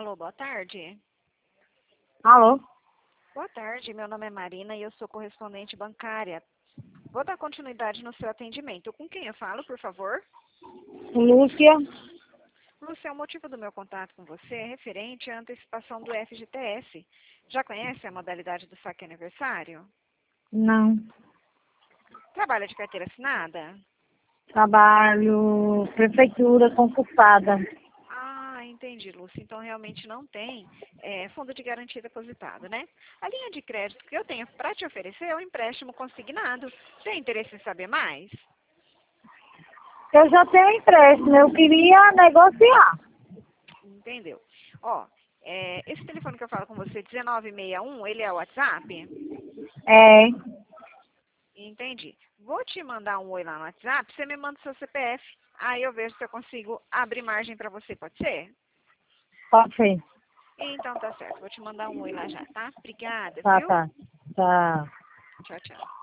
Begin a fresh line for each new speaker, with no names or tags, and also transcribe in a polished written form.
Alô, boa tarde.
Alô?
Boa tarde, meu nome é Marina e eu sou correspondente bancária. Vou dar continuidade no seu atendimento. Com quem eu falo, por favor?
Lúcia?
Lúcia, o motivo do meu contato com você é referente à antecipação do FGTS. Já conhece a modalidade do saque aniversário?
Não.
Trabalha de carteira assinada?
Trabalho prefeitura concursada.
Ah, entendi, Lúcia. Então, realmente não tem fundo de garantia depositado, né? A linha de crédito que eu tenho para te oferecer é um empréstimo consignado. Tem interesse em saber mais?
Eu já tenho empréstimo, eu queria negociar.
Entendeu? Ó, esse telefone que eu falo com você, 1961, ele é o WhatsApp?
É,
Entendi. Vou te mandar um oi lá no WhatsApp, você me manda o seu CPF. Aí eu vejo se eu consigo abrir margem para você, pode ser?
pode ser.
Então tá certo, vou te mandar um oi lá já, tá? Obrigada,
Tá,
viu?
tá. Tá.
Tchau, tchau.